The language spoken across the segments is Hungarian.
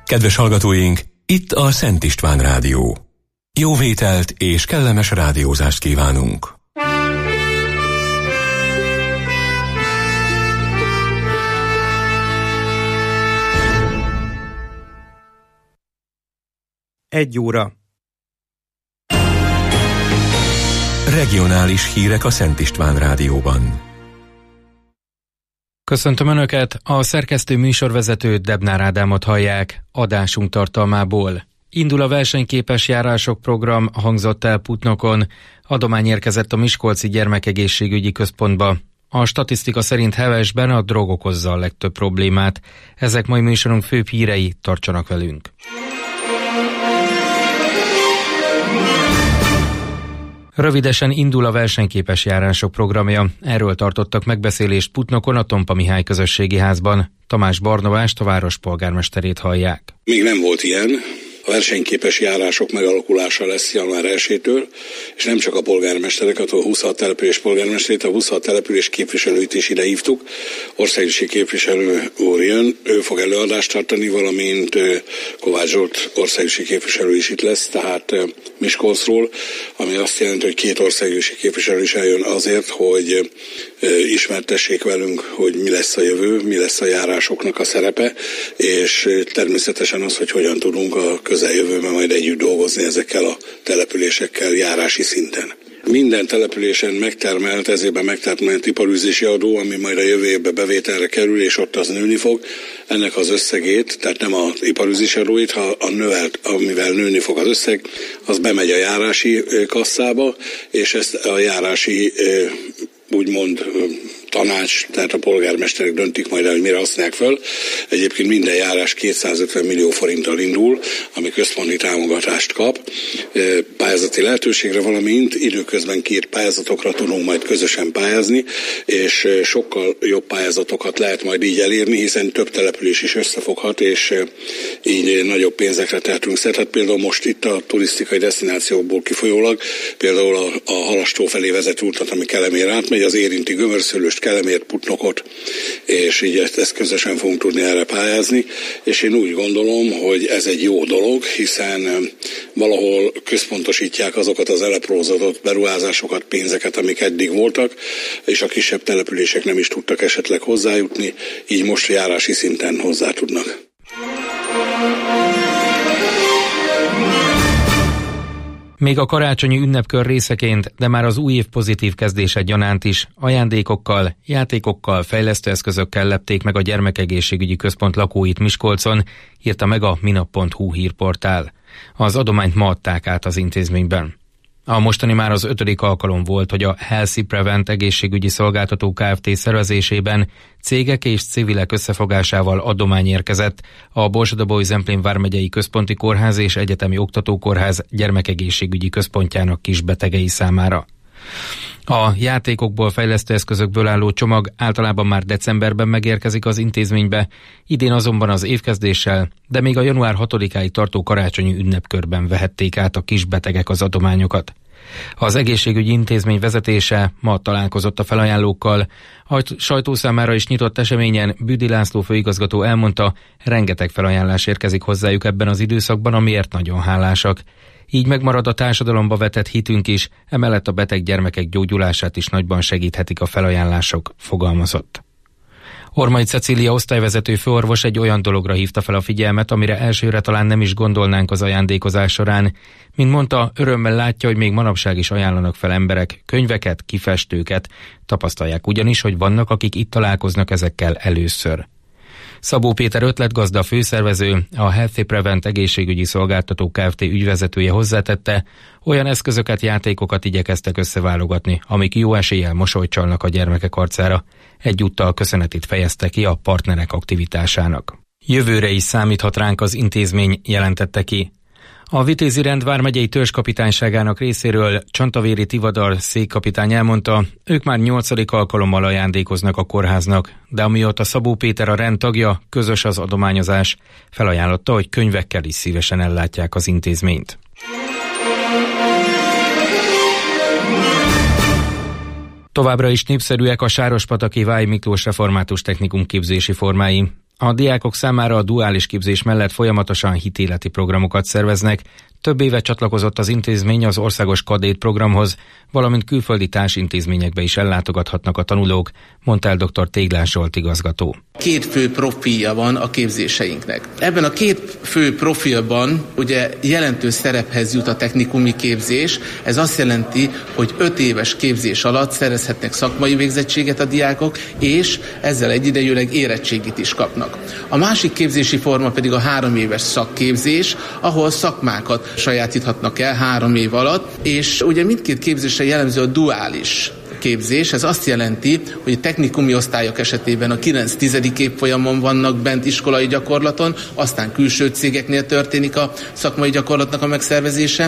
Kedves hallgatóink, itt a Szent István Rádió. Jó vételt és kellemes rádiózást kívánunk! Egy óra. Regionális hírek a Szent István Rádióban. Köszöntöm Önöket, a szerkesztő műsorvezető Debnár Ádámot hallják. Adásunk tartalmából. Indul a versenyképes járások program, hangzott el Putnokon. Adomány érkezett a Miskolci Gyermekegészségügyi Központba. A statisztika szerint Hevesben a drog okozza a legtöbb problémát. Ezek mai műsorunk főbb hírei, tartsanak velünk. Rövidesen indul a versenyképes járások programja. Erről tartottak megbeszélést Putnokon a Tompa Mihály Közösségi Házban. Tamás Barnabást, a város polgármesterét hallják. Még nem volt ilyen. A versenyképes járások megalakulása lesz január 1-től, és nem csak a polgármestereket, a 26 település polgármesterét, a 26 település képviselőit is ide hívtuk. Országgyűlési képviselő úr jön, ő fog előadást tartani, valamint Kovács Zsolt országgyűlési képviselő is itt lesz, tehát Miskolcról, ami azt jelenti, hogy 2 országgyűlési képviselő is eljön azért, hogy ismertessék velünk, hogy mi lesz a jövő, mi lesz a járásoknak a szerepe, és természetesen az, hogy hogyan tudunk a közeljövőben majd együtt dolgozni ezekkel a településekkel járási szinten. Minden településen megtermelt, ezében megtermelt iparűzési adó, ami majd a jövő évben bevételre kerül, és ott az nőni fog. Ennek az összegét, tehát nem az iparűzési adóit, ha a növelt, amivel nőni fog az összeg, az bemegy a járási kasszába, és ezt a járási úgymond tanács, tehát a polgármesterek döntik majd el, hogy mire használják föl. Egyébként minden járás 250 millió forinttal indul, ami központi támogatást kap. Pályázati lehetőségre, valamint időközben 2 pályázatokra tudunk majd közösen pályázni, és sokkal jobb pályázatokat lehet majd így elérni, hiszen több település is összefoghat, és így nagyobb pénzekre tehetünk szert. Hát például most itt a turisztikai desztinációkból kifolyólag, például a Halastó felé vezető utat, ami Kelemérre átmegy, az érinti Gömörszőlőst, Kelemért, Putnokot, és így ezt közösen fogunk tudni erre pályázni, és én úgy gondolom, hogy ez egy jó dolog, hiszen valahol központosítják azokat az elaprózódott beruházásokat, pénzeket, amik eddig voltak, és a kisebb települések nem is tudtak esetleg hozzájutni, így most járási szinten hozzá tudnak. Még a karácsonyi ünnepkör részeként, de már az új év pozitív kezdése gyanánt is ajándékokkal, játékokkal, fejlesztőeszközökkel lepték meg a Gyermekegészségügyi Központ lakóit Miskolcon, írta meg a minap.hu hírportál. Az adományt ma adták át az intézményben. A mostani már az 5. alkalom volt, hogy a Healthy Prevent egészségügyi szolgáltató Kft. Szervezésében cégek és civilek összefogásával adomány érkezett a Borsod-Abaúj-Zemplén vármegyei Központi Kórház és Egyetemi Oktatókórház gyermekegészségügyi központjának kisbetegei számára. A játékokból, fejlesztőeszközökből álló csomag általában már decemberben megérkezik az intézménybe, idén azonban az évkezdéssel, de még a január 6-áig tartó karácsonyi ünnepkörben vehették át a kisbetegek az adományokat. Az egészségügyi intézmény vezetése ma találkozott a felajánlókkal. A sajtó számára is nyitott eseményen Büdi László főigazgató elmondta, rengeteg felajánlás érkezik hozzájuk ebben az időszakban, amiért nagyon hálásak. Így megmarad a társadalomba vetett hitünk is, emellett a beteg gyermekek gyógyulását is nagyban segíthetik a felajánlások, fogalmazott. Ormai Cecília osztályvezető főorvos egy olyan dologra hívta fel a figyelmet, amire elsőre talán nem is gondolnánk az ajándékozás során. Mint mondta, örömmel látja, hogy még manapság is ajánlanak fel emberek könyveket, kifestőket. Tapasztalják ugyanis, hogy vannak, akik itt találkoznak ezekkel először. Szabó Péter ötletgazda főszervező, a Healthy Prevent egészségügyi szolgáltató Kft. Ügyvezetője hozzátette, olyan eszközöket, játékokat igyekeztek összeválogatni, amik jó eséllyel mosolyt csalnak a gyermekek arcára. Egyúttal köszönetét fejezte ki a partnerek aktivitásának. Jövőre is számíthat ránk az intézmény, jelentette ki. A Vitézi Rend vármegyei törzskapitányságának részéről Csantavéri Tivadar székkapitány elmondta, ők már 8. alkalommal ajándékoznak a kórháznak, de amióta Szabó Péter a rend tagja, közös az adományozás. Felajánlotta, hogy könyvekkel is szívesen ellátják az intézményt. Továbbra is népszerűek a sárospataki Váj Miklós Református Technikum képzési formái. A diákok számára a duális képzés mellett folyamatosan hitéleti programokat szerveznek. Több éve csatlakozott az intézmény az országos kadét programhoz, valamint külföldi társintézményekbe is ellátogathatnak a tanulók, mondta el dr. Téglás Zsolt igazgató. 2 fő profilja van a képzéseinknek. Ebben a 2 fő profilban ugye jelentős szerephez jut a technikumi képzés. Ez azt jelenti, hogy 5 éves képzés alatt szerezhetnek szakmai végzettséget a diákok, és ezzel egyidejűleg érettségit is kapnak. A másik képzési forma pedig a 3 éves szakképzés, ahol szakmákat sajátíthatnak el 3 év alatt, és ugye mindkét képzésre jellemző a duális képzés. Ez azt jelenti, hogy a technikumi osztályok esetében a 9-10. évfolyamon vannak bent iskolai gyakorlaton, aztán külső cégeknél történik a szakmai gyakorlatnak a megszervezése.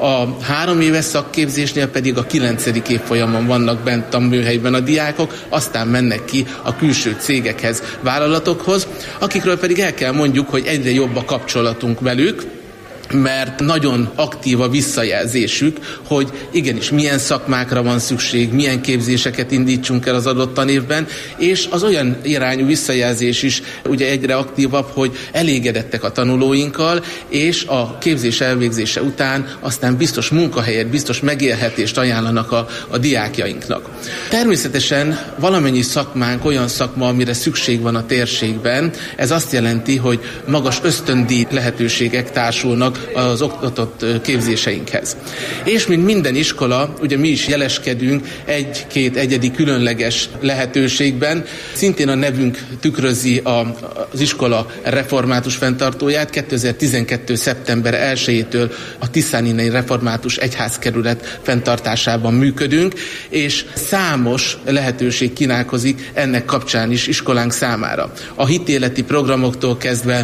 A 3 éves szakképzésnél pedig a 9. évfolyamon vannak bent a műhelyben a diákok, aztán mennek ki a külső cégekhez, vállalatokhoz, akikről pedig el kell mondjuk, hogy egyre jobb a kapcsolatunk velük, mert nagyon aktív a visszajelzésük, hogy igenis milyen szakmákra van szükség, milyen képzéseket indítsunk el az adott tanévben, és az olyan irányú visszajelzés is ugye egyre aktívabb, hogy elégedettek a tanulóinkkal, és a képzés elvégzése után aztán biztos munkahelyet, biztos megélhetést ajánlanak a diákjainknak. Természetesen valamennyi szakmánk olyan szakma, amire szükség van a térségben. Ez azt jelenti, hogy magas ösztöndíj lehetőségek társulnak az oktatott képzéseinkhez. És mint minden iskola, ugye mi is jeleskedünk 1-2 egyedi különleges lehetőségben. Szintén a nevünk tükrözi az iskola református fenntartóját. 2012. szeptember 1-től a Tiszáninai Református Egyházkerület fenntartásában működünk, és számos lehetőség kínálkozik ennek kapcsán is iskolánk számára. A hitéleti programoktól kezdve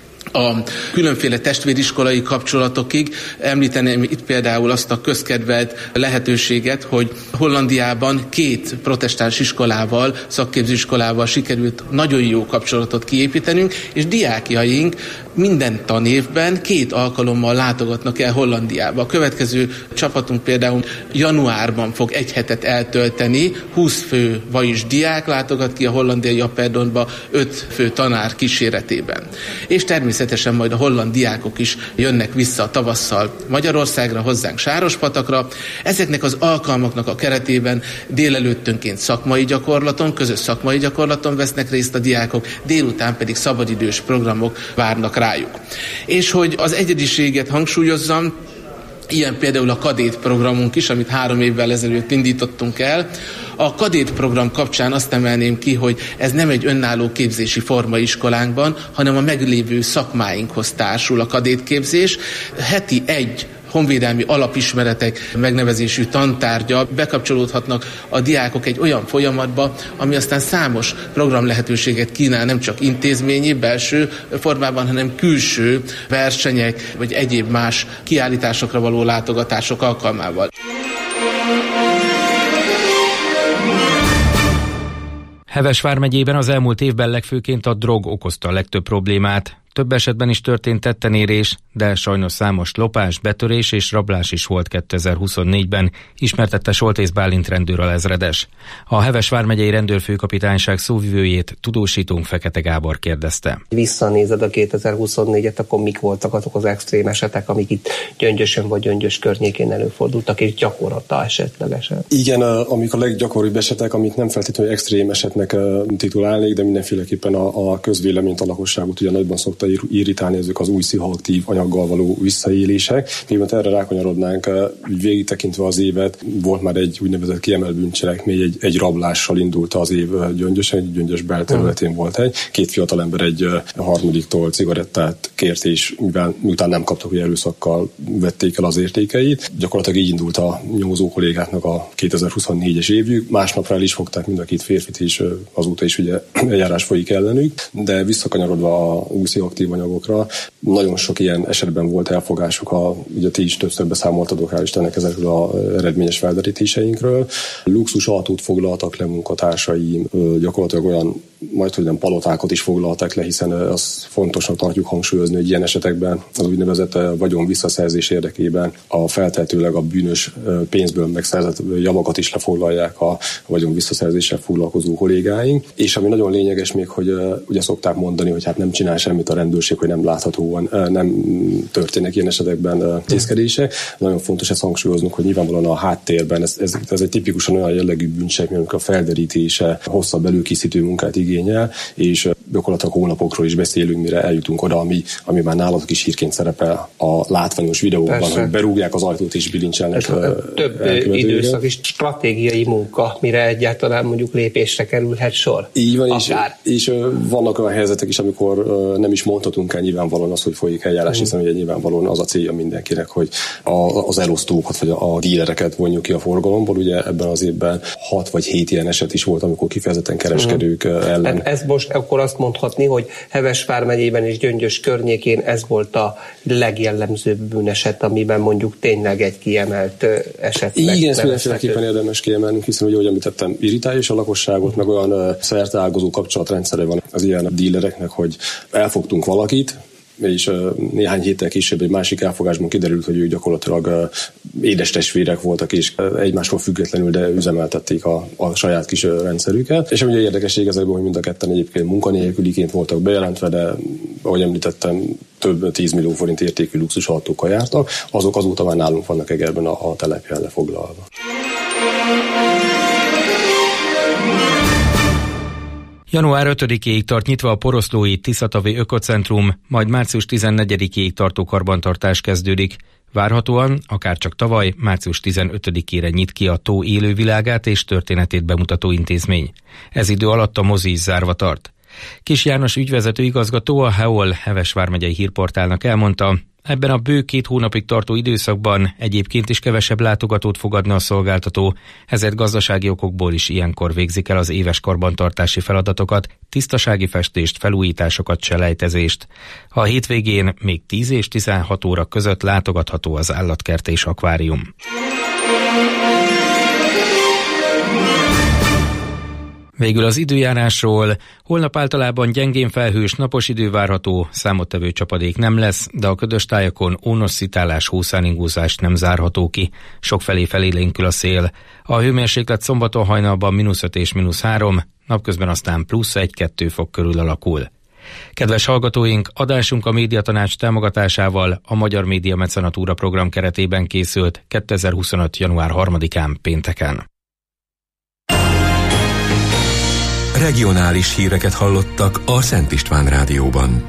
a különféle testvériskolai kapcsolatokig. Említeném itt például azt a közkedvelt lehetőséget, hogy Hollandiában 2 protestáns iskolával, szakképzőiskolával sikerült nagyon jó kapcsolatot kiépítenünk, és diákjaink minden tanévben 2 alkalommal látogatnak el Hollandiába. A következő csapatunk például januárban fog 1 hetet eltölteni, 20 fő vajis diák látogat ki a hollandiai Apeldoornba 5 fő tanár kíséretében. És természetesen majd a holland diákok is jönnek vissza tavasszal Magyarországra, hozzánk Sárospatakra. Ezeknek az alkalmaknak a keretében délelőttönként szakmai gyakorlaton, közös szakmai gyakorlaton vesznek részt a diákok, délután pedig szabadidős programok várnak rájuk. És hogy az egyediséget hangsúlyozzam, ilyen például a kadét programunk is, amit 3 évvel ezelőtt indítottunk el. A kadét program kapcsán azt emelném ki, hogy ez nem egy önálló képzési forma iskolánkban, hanem a meglévő szakmáinkhoz társul a kadétképzés. Heti 1 honvédelmi alapismeretek megnevezésű tantárgya bekapcsolódhatnak a diákok egy olyan folyamatba, ami aztán számos program lehetőséget kínál, nem csak intézményi, belső formában, hanem külső versenyek, vagy egyéb más kiállításokra való látogatások alkalmával. Heves vármegyében az elmúlt évben legfőként a drog okozta a legtöbb problémát. Több esetben is történt tettenérés, de sajnos számos lopás, betörés és rablás is volt 2024-ben, ismertette Soltész Bálint rendőralezredes. A Heves vármegyei rendőrfőkapitányság szóvivőjét tudósítónk Fekete Gábor kérdezte. Visszanézed a 2024-et, akkor mik voltak azok az extrém esetek, amik itt Gyöngyösön vagy Gyöngyös környékén előfordultak, és gyakorlata esetlegesen? Igen, amik a leggyakoribb esetek, amit nem feltétlenül extrém esetnek titulálnék, de mindenféleképpen a közvéleményt, a lakosságot ugye nagyban szokta irritálni ezek az új pszichoaktív anyaggal való visszaélések. Mivel erre rákanyarodnánk, végig tekintve az évet, volt már egy úgynevezett kiemelt bűncselekmény, egy rablással indult az év Gyöngyösen, egy Gyöngyös belterületén volt egy. 2 fiatalember egy harmadiktól cigarettát kért, és miután nem kaptak, hogy erőszakkal vették el az értékeit. Gyakorlatilag így indult a nyomozó kollégáknak a 2024-es évük. Másnapra el is fogták mind a 2 férfit, és azóta is ugye eljárás folyik ellenük, de visszakanyarodva a új pszichoaktív anyagokra. Nagyon sok ilyen esetben volt elfogásuk, ugye ti is többször beszámoltatok, hál' Istennek, ezekről az eredményes felderítéseinkről. Luxus autót foglaltak le munkatársaim, gyakorlatilag olyan majd hogy nem palotákat is foglaltak le, hiszen azt fontosnak tartjuk hangsúlyozni, hogy ilyen esetekben az úgynevezett vagyon visszaszerzés érdekében a feltehetőleg a bűnös pénzből megszerzett javakat is lefoglalják a vagyon visszaszerzéssel foglalkozó kollégáink. És ami nagyon lényeges még, hogy ugye szokták mondani, hogy hát nem csinál semmit a rendőrség, hogy nem láthatóan nem történnek ilyen esetekben tészkedések. Nagyon fontos ezt hangsúlyoznunk, hogy nyilvánvalóan a háttérben ez egy tipikusan olyan jellegű bűncselekmény, amikor a felderítése hosszabb előkészítő munkát igényel, és gyakorlatilag hónapokról is beszélünk, mire eljutunk oda, ami már nálatok is hírként szerepel a látványos videóban, persze, hogy berúgják az ajtót és bilincselnek. Több időszak és stratégiai munka, mire egyáltalán mondjuk lépésre kerülhet sor. Így van, és vannak olyan helyzetek is, amikor nem is mondhatunk el nyilvánvalóan az, hogy folyik eljárás, hiszen ugye nyilvánvalóan az a célja mindenkinek, hogy az elosztókat vagy a dílereket vonjuk ki a forgalomból. Ugye ebben az évben 6 vagy 7 ilyen eset is volt, amikor kifejezetten kereskedők ellen. Hát ez most akkor azt mondhatni, hogy Heves vármegyében és Gyöngyös környékén ez volt a legjellemzőbb bűneset, amiben mondjuk tényleg egy kiemelt eset. Igen, ezt mindenféleképpen érdemes kiemelnünk, hiszen ugye, ahogy említettem, irritálja is a lakosságot, meg olyan szerteágazó kapcsolatrendszere van az ilyen dílereknek, hogy elfogtunk valakit, és néhány héttel később egy másik elfogásban kiderült, hogy ők gyakorlatilag édestestvérek voltak, és egymástól függetlenül, de üzemeltették a saját kis rendszerüket. És ugye érdekesség ezekben, hogy mind a ketten egyébként munkanélküliként voltak bejelentve, de ahogy említettem, több 10 millió forint értékű luxusautókkal jártak, azok azóta már nálunk vannak Egerben a telephelyen lefoglalva. Január 5-ig tart nyitva a poroszlói Tiszatavi Ökocentrum, majd március 14-ig tartó karbantartás kezdődik. Várhatóan, akár csak tavaly, március 15-ére nyit ki a tó élővilágát és történetét bemutató intézmény. Ez idő alatt a mozi is zárva tart. Kis János ügyvezető igazgató a HEOL Heves vármegyei hírportálnak elmondta, ebben a bő 2 hónapig tartó időszakban egyébként is kevesebb látogatót fogadna a szolgáltató, ezért gazdasági okokból is ilyenkor végzik el az éves karbantartási feladatokat, tisztasági festést, felújításokat, selejtezést. A hétvégén még 10 és 16 óra között látogatható az állatkert és akvárium. Végül az időjárásról. Holnap általában gyengén felhős, napos idő várható, számottevő csapadék nem lesz, de a ködös tájakon ónos-szitálás, hószálingózás nem zárható ki. Sokfelé felélénkül a szél. A hőmérséklet szombaton hajnalban -5 és -3, napközben aztán +1-2 fok körül alakul. Kedves hallgatóink, adásunk a Médiatanács támogatásával a Magyar Média Mecenatúra program keretében készült 2025. január 3-án pénteken. Regionális híreket hallottak a Szent István Rádióban.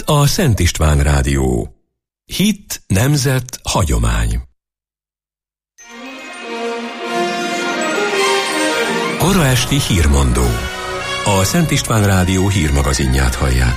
Itt a Szent István Rádió. Hit, nemzet, hagyomány. Kora esti hírmondó. A Szent István Rádió hírmagazinját hallják.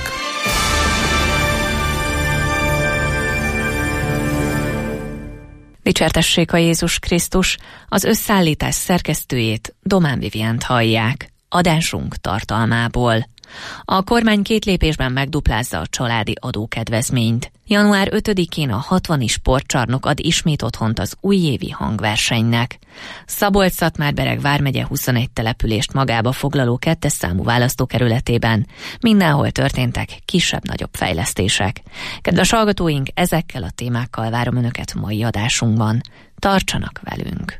Dicsértessék a Jézus Krisztus, az összeállítás szerkesztőjét, Domán Vivient hallják. Adásunk tartalmából. A kormány 2 lépésben megduplázza a családi adókedvezményt. Január 5-én a 60 sportcsarnok ad ismét otthont az újévi hangversenynek. Szabolcs-Szatmár-Bereg vármegye 21 települést magába foglaló 2. számú választókerületében mindenhol történtek kisebb-nagyobb fejlesztések. Kedves hallgatóink, ezekkel a témákkal várom Önöket mai adásunkban. Tartsanak velünk!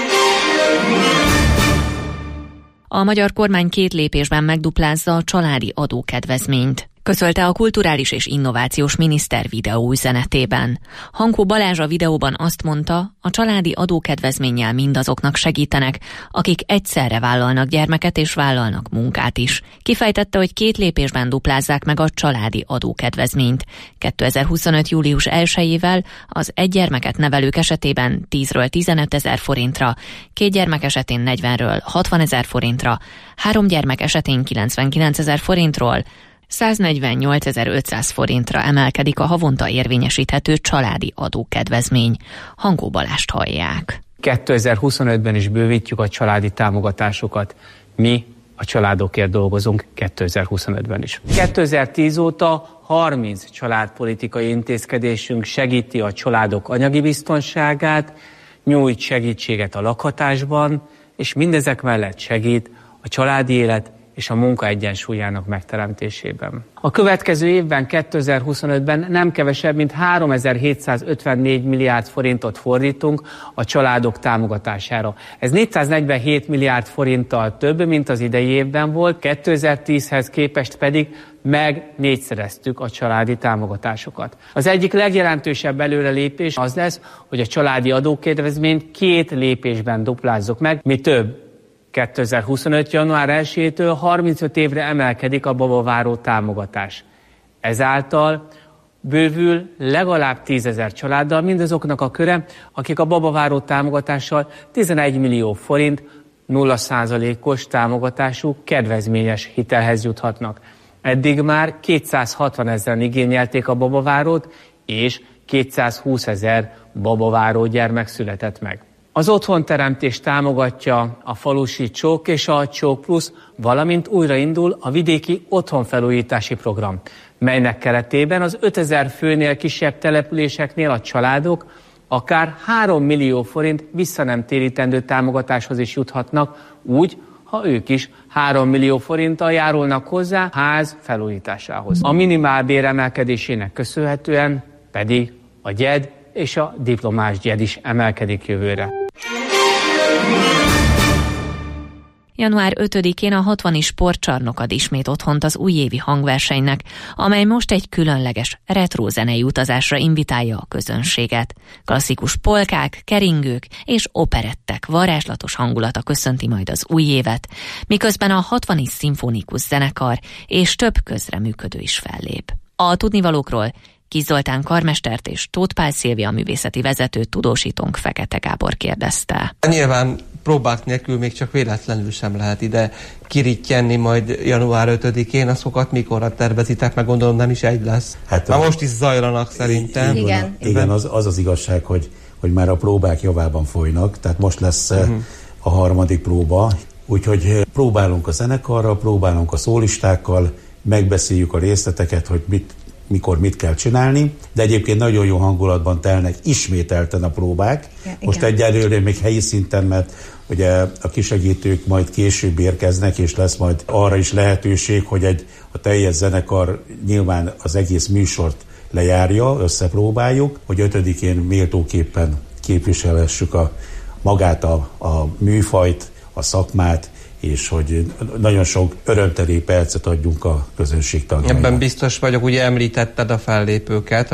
A magyar kormány 2 lépésben megduplázza a családi adókedvezményt, közölte a kulturális és innovációs miniszter videóüzenetében. Hankó Balázs a videóban azt mondta, a családi adókedvezménnyel mindazoknak segítenek, akik egyszerre vállalnak gyermeket és vállalnak munkát is. Kifejtette, hogy 2 lépésben duplázzák meg a családi adókedvezményt. 2025. július 1-ével az 1 gyermeket nevelők esetében 10-ről 15 000 forintra, 2 gyermek esetén 40-ről 60 000 forintra, 3 gyermek esetén 99 000 forintról, 148 500 forintra emelkedik a havonta érvényesíthető családi adókedvezmény. Hankó Balást hallják. 2025-ben is bővítjük a családi támogatásokat. Mi a családokért dolgozunk 2025-ben is. 2010 óta 30 családpolitikai intézkedésünk segíti a családok anyagi biztonságát, nyújt segítséget a lakhatásban, és mindezek mellett segít a családi élet és a munka egyensúlyának megteremtésében. A következő évben, 2025-ben nem kevesebb, mint 3754 milliárd forintot fordítunk a családok támogatására. Ez 447 milliárd forinttal több, mint az idei évben volt, 2010-hez képest pedig meg-4-szereztük a családi támogatásokat. Az egyik legjelentősebb előrelépés az lesz, hogy a családi adókedvezményt 2 lépésben duplázzuk meg, mi több. 2025. január 1-től 35 évre emelkedik a babaváró támogatás. Ezáltal bővül legalább 10 000 családdal mindazoknak a köre, akik a babaváró támogatással 11 millió forint 0%-os támogatású kedvezményes hitelhez juthatnak. Eddig már 260 000-en igényelték a babavárót, és 220 000 babaváró gyermek született meg. Az otthonteremtést támogatja a falusi Csók és a Csók Plusz, valamint újraindul a vidéki otthonfelújítási program, melynek keretében az 5000 főnél kisebb településeknél a családok akár 3 millió forint visszanemtérítendő támogatáshoz is juthatnak, úgy, ha ők is 3 millió forinttal járulnak hozzá ház felújításához. A minimálbér emelkedésének köszönhetően pedig a gyed és a diplomás gyed is emelkedik jövőre. Január 5-én a 60 sportcsarnok ad ismét otthont az újévi hangversenynek, amely most egy különleges retro zenei utazásra invitálja a közönséget. Klasszikus polkák, keringők és operettek varázslatos hangulata köszönti majd az új évet, miközben a 60 szimfonikus zenekar és több közreműködő is fellép. A tudnivalókról Kis Zoltán karmestert és Tóth Pál Szilvia művészeti vezetőt tudósítónk Fekete Gábor kérdezte. Nyilván próbák nélkül még csak véletlenül sem lehet ide kirittyenni majd január 5-én, azokat mikorra tervezitek, meg gondolom nem is egy lesz. Hát már most is zajlanak szerintem. Igen, az igazság, hogy már a próbák javában folynak, tehát most lesz a 3. próba, úgyhogy próbálunk a zenekarral, próbálunk a szólistákkal, megbeszéljük a részleteket, hogy mikor mit kell csinálni, de egyébként nagyon jó hangulatban telnek ismételten a próbák. Ja, most egyelőre még helyi szinten, mert ugye a kisegítők majd később érkeznek, és lesz majd arra is lehetőség, hogy a teljes zenekar nyilván az egész műsort lejárja, összepróbáljuk, hogy 5-én méltóképpen képviselhessük magát a műfajt, a szakmát, és hogy nagyon sok örömteli percet adjunk a közönség tagjainak. Ebben biztos vagyok, ugye említetted a fellépőket, akik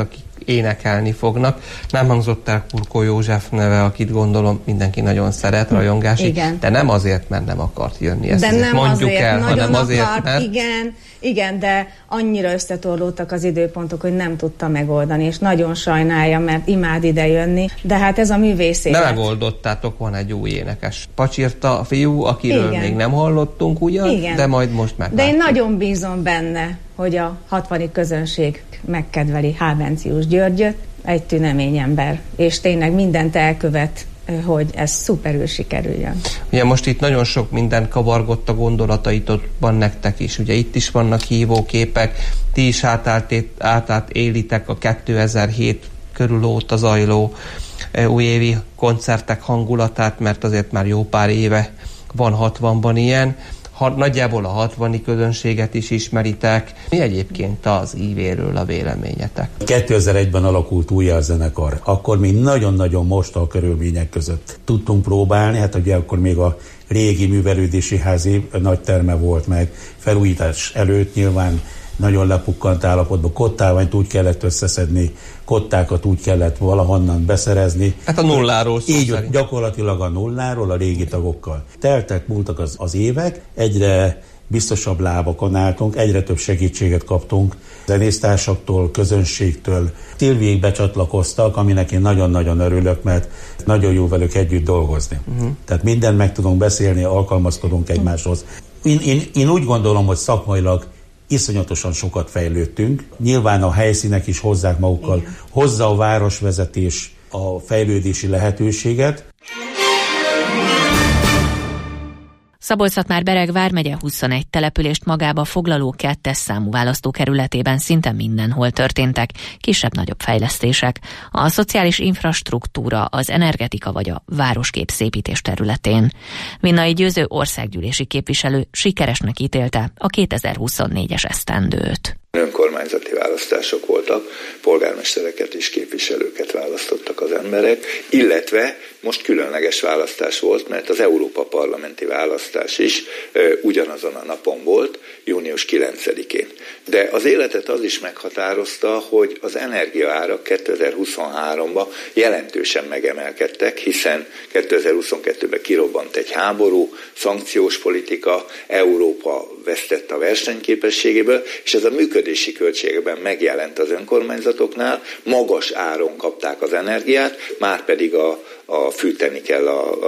énekelni fognak. Nem hangzott el Kurkó József neve, akit gondolom mindenki nagyon szeret, rajongásig, de nem azért, mert nem akart jönni. Ezt de nem mondjuk azért, el, hanem azért, akart, mert... Igen, de annyira összetorlódtak az időpontok, hogy nem tudta megoldani, és nagyon sajnálja, mert imád ide jönni, de hát ez a művész élet. De megoldottátok, van egy új énekes. Pacsirta a fiú, akiről még nem hallottunk ugyan, de majd most meglátjuk. De én nagyon bízom benne, hogy a 60. közönség megkedveli Hábencius Györgyöt, egy tünemény ember, és tényleg mindent elkövet, hogy ez szuperül sikerüljön. Ugye most itt nagyon sok minden kavargott a gondolataitokban nektek is. Ugye itt is vannak hívóképek, ti is élitek a 2007 körül óta zajló újévi koncertek hangulatát, mert azért már jó pár éve van 60-ban ilyen. Nagyjából a 60. közönséget is ismeritek. Mi egyébként az ívéről a véleményetek? 2001-ben alakult újjá a zenekar. Akkor még nagyon-nagyon mosta a körülmények között tudtunk próbálni, hát ugye akkor még a régi művelődési házi nagy terme volt meg, felújítás előtt nyilván nagyon lepukkant állapotban, kottálványt úgy kellett összeszedni, kottákat úgy kellett valahonnan beszerezni. Hát a nulláról szó így szerint. Gyakorlatilag a nulláról, a régi tagokkal. Múltak az évek, egyre biztosabb lábakon álltunk, egyre több segítséget kaptunk zenésztársaktól, közönségtől. Szilviék becsatlakoztak, aminek én nagyon-nagyon örülök, mert nagyon jó velük együtt dolgozni. Tehát mindent meg tudunk beszélni, alkalmazkodunk egymáshoz. Én úgy gondolom, hogy szakmailag iszonyatosan sokat fejlődtünk. Nyilván a helyszínek is hozzák magukkal, hozza a városvezetés a fejlődési lehetőséget. Szabolcs-Szatmár-Bereg vármegye 21 települést magába foglaló 2. számú választókerületében szinte mindenhol történtek kisebb-nagyobb fejlesztések. A szociális infrastruktúra, az energetika vagy a városkép szépítés területén. Vinnai Győző országgyűlési képviselő sikeresnek ítélte a 2024-es esztendőt. Önkormányzati választások voltak, polgármestereket és képviselőket választottak az emberek, illetve most különleges választás volt, mert az Európa Parlamenti választás is ugyanazon a napon volt, június 9-én. De az életet az is meghatározta, hogy az energiaárak 2023-ban jelentősen megemelkedtek, hiszen 2022-ben kirobbant egy háború, szankciós politika, Európa vesztett a versenyképességéből, és ez a működési költségben megjelent az önkormányzatoknál, magas áron kapták az energiát, már pedig fűteni kell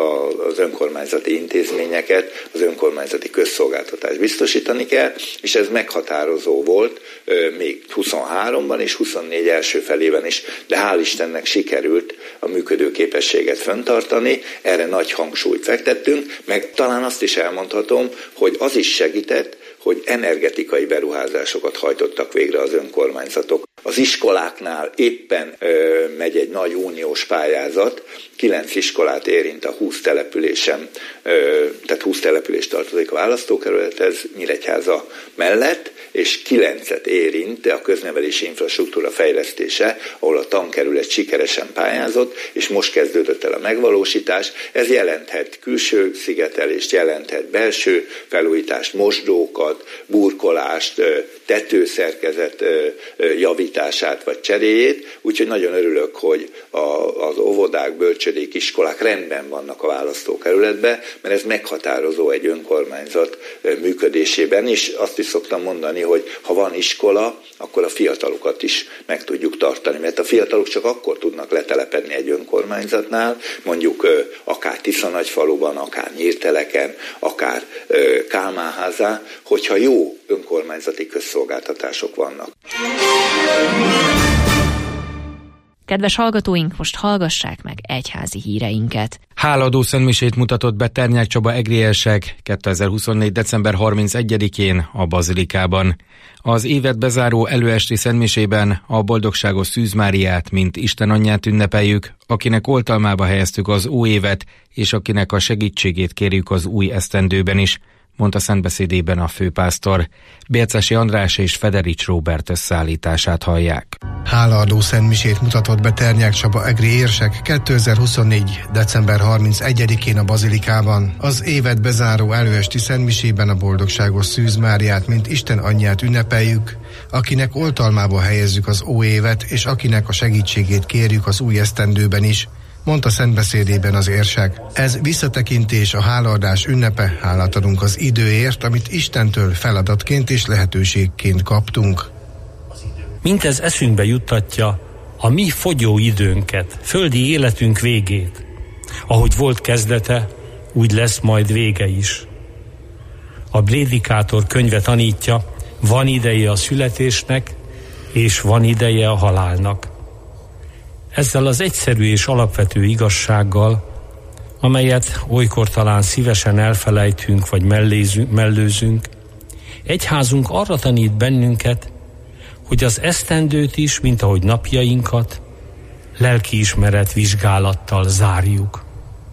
az önkormányzati intézményeket, az önkormányzati közszolgáltatást biztosítani kell, és ez meghatározó volt még 23-ban és 24 első felében is, de hál' Istennek sikerült a működőképességet fenntartani, erre nagy hangsúlyt fektettünk, meg talán azt is elmondhatom, hogy az is segített, hogy energetikai beruházásokat hajtottak végre az önkormányzatok. Az iskoláknál éppen megy egy nagy uniós pályázat, 9 iskolát érint a 20 településen, tehát 20 település tartozik a választókerülethez Nyíregyháza mellett, és 9-et érint a köznevelési infrastruktúra fejlesztése, ahol a tankerület sikeresen pályázott, és most kezdődött el a megvalósítás. Ez jelenthet külső szigetelést, jelenthet belső felújítást, mosdókat, burkolást, tetőszerkezet javítását vagy cseréjét, úgyhogy nagyon örülök, hogy az óvodák, bölcsödék, iskolák rendben vannak a választókerületben, mert ez meghatározó egy önkormányzat működésében is. Azt is szoktam mondani, hogy ha van iskola, akkor a fiatalokat is meg tudjuk tartani, mert a fiatalok csak akkor tudnak letelepedni egy önkormányzatnál, mondjuk akár Tiszanagyfaluban, akár Nyírteleken, akár Kálmánházán, hogyha jó önkormányzati közszolgáltatások vannak. Kedves hallgatóink, most hallgassák meg egyházi híreinket. Háladó szentmisét mutatott be Ternyák Csaba egrielsek 2024. december 31-én a Bazilikában. Az évet bezáró előesti szentmisében a boldogságos Szűz Máriát, mint Isten anyját ünnepeljük, akinek oltalmába helyeztük az új évet, és akinek a segítségét kérjük az új esztendőben is. mondta szentbeszédében a főpásztor. Bélcesi András és Federics Róbert összeállítását hallják. Hálaadó szentmisét mutatott be Ternyák Csaba egri érsek 2024. december 31-én a Bazilikában. Az évet bezáró előesti szentmisében a boldogságos Szűz Máriát, mint Isten anyját ünnepeljük, akinek oltalmába helyezzük az óévet, és akinek a segítségét kérjük az új esztendőben is, mondta szentbeszédében az érsek. Ez visszatekintés, a hálaadás ünnepe, hálát adunk az időért, amit Istentől feladatként és lehetőségként kaptunk. Mindez eszünkbe juttatja a mi fogyó időnket, földi életünk végét. Ahogy volt kezdete, úgy lesz majd vége is. A Prédikátor könyve tanítja, van ideje a születésnek, és van ideje a halálnak. Ezzel az egyszerű és alapvető igazsággal, amelyet olykor talán szívesen elfelejtünk vagy mellőzünk, egyházunk arra tanít bennünket, hogy az esztendőt is, mint ahogy napjainkat, lelkiismeret vizsgálattal zárjuk.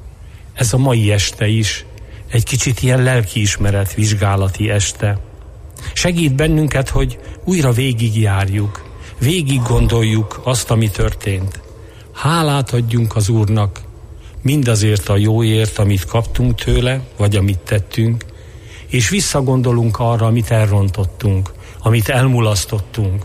Ez a mai este is egy kicsit ilyen lelkiismeret vizsgálati este. Segít bennünket, hogy újra végigjárjuk, végig gondoljuk azt, ami történt. Hálát adjunk az Úrnak, mindazért a jóért, amit kaptunk tőle, vagy amit tettünk, és visszagondolunk arra, amit elrontottunk, amit elmulasztottunk.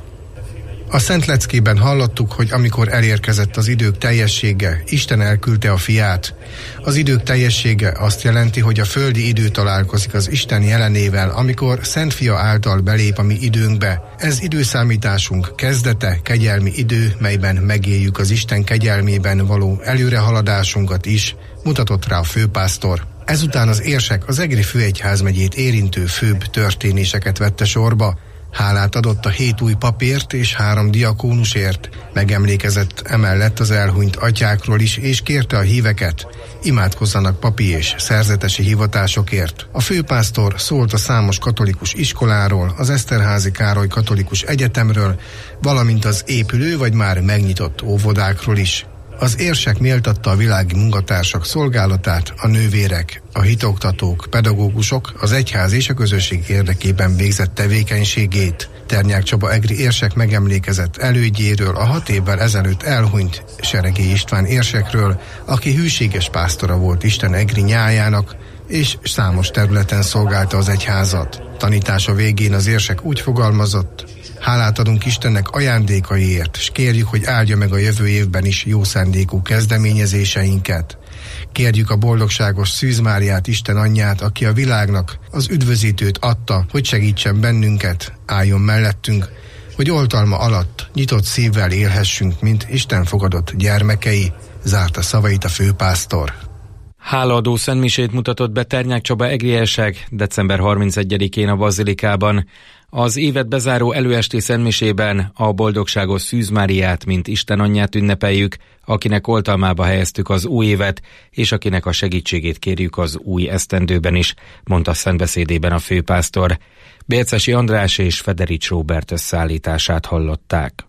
A Szent Leckében hallottuk, hogy amikor elérkezett az idők teljessége, Isten elküldte a fiát. Az idők teljessége azt jelenti, hogy a földi idő találkozik az Isten jelenével, amikor Szent Fia által belép a mi időnkbe. Ez időszámításunk kezdete, kegyelmi idő, melyben megéljük az Isten kegyelmében való előrehaladásunkat is, mutatott rá a főpásztor. Ezután az érsek az egri főegyházmegyét érintő főbb történéseket vette sorba. Hálát adott a 7 új papért és 3 diakónusért, megemlékezett emellett az elhunyt atyákról is, és kérte a híveket, imádkozzanak papi és szerzetesi hivatásokért. A főpásztor szólt a számos katolikus iskoláról, az Eszterházy Károly Katolikus Egyetemről, valamint az épülő vagy már megnyitott óvodákról is. Az érsek méltatta a világi munkatársak szolgálatát, a nővérek, a hitoktatók, pedagógusok, az egyház és a közösség érdekében végzett tevékenységét. Ternyák Csaba egri érsek megemlékezett elődjéről, a 6 évvel ezelőtt elhunyt Seregély István érsekről, aki hűséges pásztora volt Isten egri nyájának, és számos területen szolgálta az egyházat. Tanítása végén az érsek úgy fogalmazott: hálát adunk Istennek ajándékaiért, és kérjük, hogy áldja meg a jövő évben is jó szándékú kezdeményezéseinket. Kérjük a boldogságos Szűz Máriát, Isten anyját, aki a világnak az üdvözítőt adta, hogy segítsen bennünket, álljon mellettünk, hogy oltalma alatt nyitott szívvel élhessünk, mint Isten fogadott gyermekei, zárta szavait a főpásztor. Hálaadó szentmisét mutatott be Ternyák Csaba egri érsek december 31-én a Bazilikában. Az évet bezáró előesti szentmisében a boldogságos Szűz Máriát, mint Isten anyját ünnepeljük, akinek oltalmába helyeztük az új évet, és akinek a segítségét kérjük az új esztendőben is, mondta szentbeszédében a főpásztor. Bélcesi András és Federics Róbert összeállítását hallották.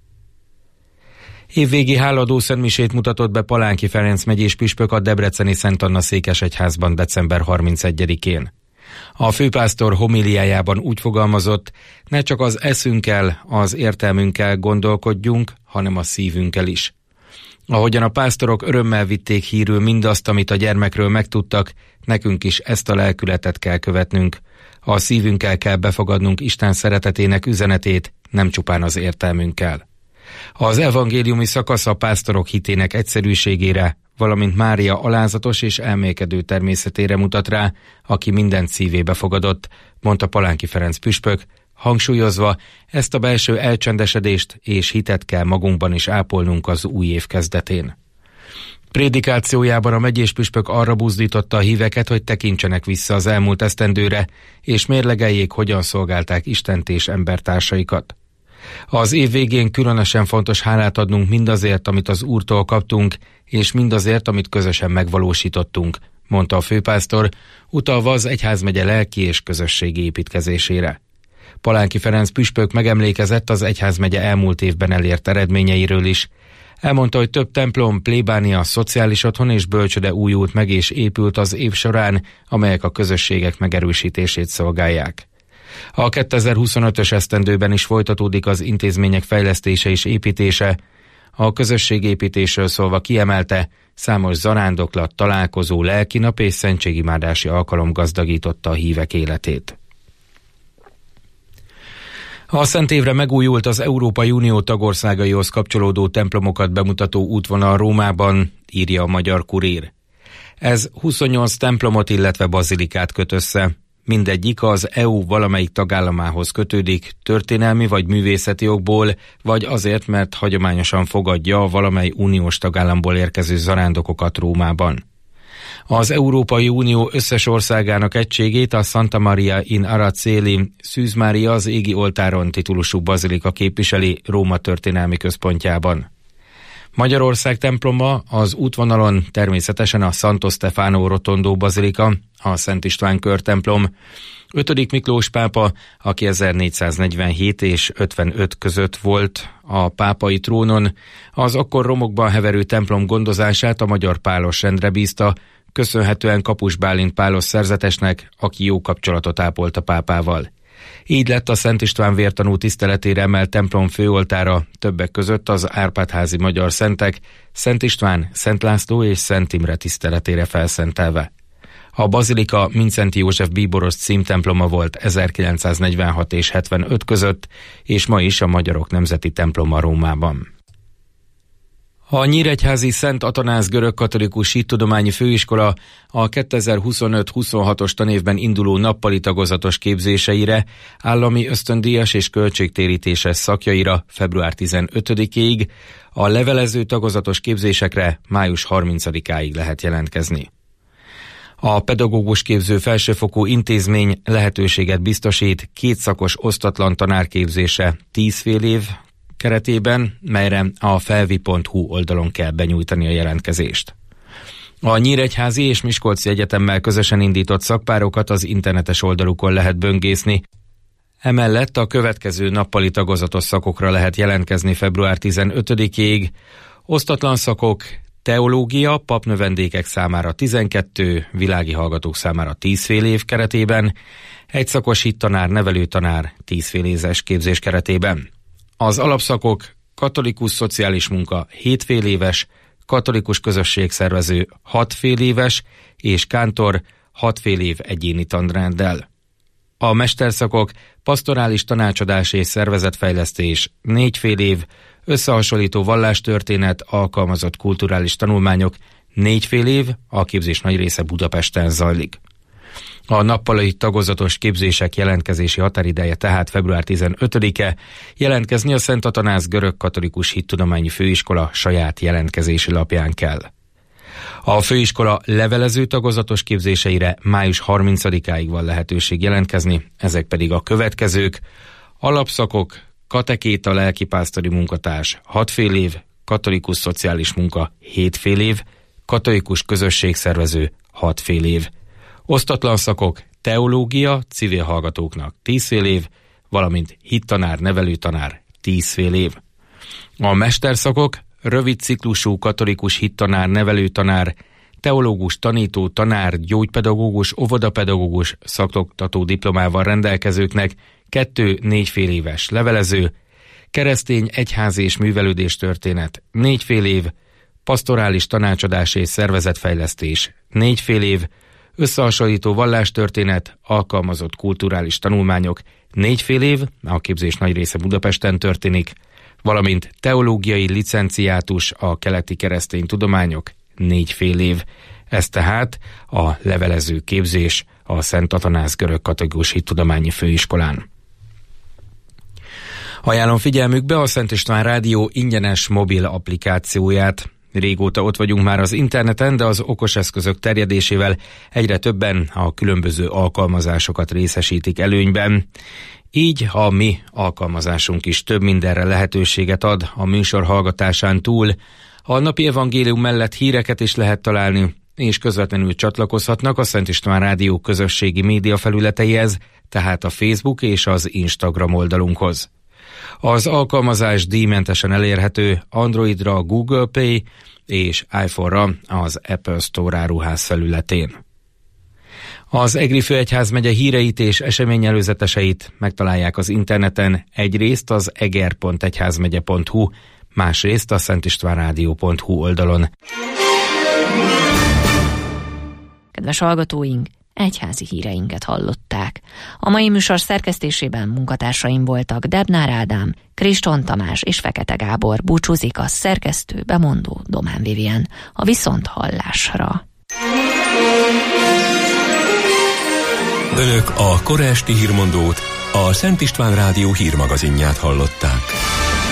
Évvégi hálaadó szentmisét mutatott be Palánki Ferenc megyés püspök a debreceni Szent Anna székesegyházban december 31-én. A főpásztor homíliájában úgy fogalmazott: ne csak az eszünkkel, az értelmünkkel gondolkodjunk, hanem a szívünkkel is. Ahogyan a pásztorok örömmel vitték hírül mindazt, amit a gyermekről megtudtak, nekünk is ezt a lelkületet kell követnünk. A szívünkkel kell befogadnunk Isten szeretetének üzenetét, nem csupán az értelmünkkel. Az evangéliumi szakasz a pásztorok hitének egyszerűségére, valamint Mária alázatos és elmélkedő természetére mutat rá, aki mindent szívébe fogadott, mondta Palánki Ferenc püspök, hangsúlyozva, ezt a belső elcsendesedést és hitet kell magunkban is ápolnunk az új év kezdetén. Prédikációjában a megyés püspök arra buzdította a híveket, hogy tekintsenek vissza az elmúlt esztendőre, és mérlegeljék, hogyan szolgálták Istent és embertársaikat. Az év végén különösen fontos hálát adnunk mindazért, amit az Úrtól kaptunk, és mindazért, amit közösen megvalósítottunk, mondta a főpásztor, utalva az egyházmegye lelki és közösségi építkezésére. Palánki Ferenc püspök megemlékezett az egyházmegye elmúlt évben elért eredményeiről is. Elmondta, hogy több templom, plébánia, szociális otthon és bölcsöde újult meg és épült az év során, amelyek a közösségek megerősítését szolgálják. A 2025-ös esztendőben is folytatódik az intézmények fejlesztése és építése. A közösségépítésről szólva kiemelte, számos zarándoklat, találkozó, lelkinap és szentségimádási alkalom gazdagította a hívek életét. A Szent Évre megújult az Európai Unió tagországaihoz kapcsolódó templomokat bemutató útvonal Rómában, írja a Magyar Kurír. Ez 28 templomot, illetve bazilikát köt össze. Mindegyik az EU valamelyik tagállamához kötődik, történelmi vagy művészeti okból, vagy azért, mert hagyományosan fogadja a valamely uniós tagállamból érkező zarándokokat Rómában. Az Európai Unió összes országának egységét a Santa Maria in Araceli Szűz Mária az égi oltáron titulusú bazilika képviseli Róma történelmi központjában. Magyarország temploma az útvonalon természetesen a Santo Stefano Rotondo bazilika, a Szent István körtemplom, 5. Miklós pápa, aki 1447 és 55 között volt a pápai trónon, az akkor romokban heverő templom gondozását a magyar pálos rendre bízta, köszönhetően Kapus Bálint pálos szerzetesnek, aki jó kapcsolatot ápolt a pápával. Így lett a Szent István vértanú tiszteletére emelt templom főoltára többek között az Árpád-házi magyar szentek, Szent István, Szent László és Szent Imre tiszteletére felszentelve. A bazilika Mindszenty József bíboros címtemploma volt 1946 és 75 között, és ma is a magyarok nemzeti temploma Rómában. A Nyíregyházi Szent Atanáz Görögkatolikus Hittudományi Főiskola a 2025-26-os tanévben induló nappali tagozatos képzéseire, állami ösztöndíjas és költségtérítéses szakjaira február 15-ig, a levelező tagozatos képzésekre május 30-áig lehet jelentkezni. A pedagógus képző felsőfokú intézmény lehetőséget biztosít kétszakos osztatlan tanárképzése 10 fél év keretében, melyre a felvi.hu oldalon kell benyújtani a jelentkezést. A Nyíregyházi és Miskolci Egyetemmel közösen indított szakpárokat az internetes oldalukon lehet böngészni. Emellett a következő nappali tagozatos szakokra lehet jelentkezni február 15-ig. Osztatlan szakok: teológia, papnövendékek számára 12, világi hallgatók számára 10 fél év keretében, egyszakos hittanár, nevelőtanár 10 fél éves képzés keretében. Az alapszakok: katolikus szociális munka 7 fél éves, katolikus közösségszervező 6 fél éves és kántor 6 fél év egyéni tanrenddel. A mesterszakok: pastorális tanácsadás és szervezetfejlesztés 4 fél év, összehasonlító vallástörténet, alkalmazott kulturális tanulmányok 4 fél év, a képzés nagy része Budapesten zajlik. A nappali tagozatos képzések jelentkezési határideje tehát február 15-e, jelentkezni a Szent Atanáz Görögkatolikus Hittudományi Főiskola saját jelentkezési lapján kell. A főiskola levelező tagozatos képzéseire május 30-áig van lehetőség jelentkezni, ezek pedig a következők: alapszakok: katekéta, lelkipásztori munkatárs 6 fél év, katolikus szociális munka 7 fél év, katolikus közösségszervező 6 fél év. Osztatlan szakok: teológia, civil hallgatóknak 10 fél év, valamint hittanár, nevelőtanár 10 fél év. A mesterszakok: rövid ciklusú katolikus hittanár, nevelőtanár, teológus, tanító, tanár, gyógypedagógus, óvodapedagógus szakoktató diplomával rendelkezőknek 2-4 fél éves levelező, keresztény, egyházi és művelődéstörténet 4 fél év, pastorális tanácsadás és szervezetfejlesztés 4 fél év, összehasonlító vallástörténet, alkalmazott kulturális tanulmányok 4 fél év, a képzés nagy része Budapesten történik, valamint teológiai licenciátus, a keleti keresztény tudományok 4 fél év. Ez tehát a levelező képzés a Szent Atanáz Görögkatolikus Hittudományi Főiskolán. Ajánlom figyelmükbe a Szent István Rádió ingyenes mobil applikációját. Régóta ott vagyunk már az interneten, de az okos eszközök terjedésével egyre többen a különböző alkalmazásokat részesítik előnyben. Így a mi alkalmazásunk is több mindenre lehetőséget ad a műsor hallgatásán túl. A napi evangélium mellett híreket is lehet találni, és közvetlenül csatlakozhatnak a Szent István Rádió közösségi média felületeihez, tehát a Facebook és az Instagram oldalunkhoz. Az alkalmazás díjmentesen elérhető Androidra a Google Play és iPhone-ra az Apple Store áruház felületén. Az Egri főegyházmegye híreit és eseményelőzeteseit megtalálják az interneten, egyrészt az eger.egyházmegye.hu, másrészt a szentistvánradio.hu oldalon. Kedves hallgatóink, egyházi híreinket hallották. A mai műsor szerkesztésében munkatársaim voltak Debnár Ádám, Kriston Tamás és Fekete Gábor. Búcsúzik a szerkesztő, bemondó Domán Vivien. A viszonthallásra. Önök a kora esti hírmondót, a Szent István Rádió hírmagazinját hallották.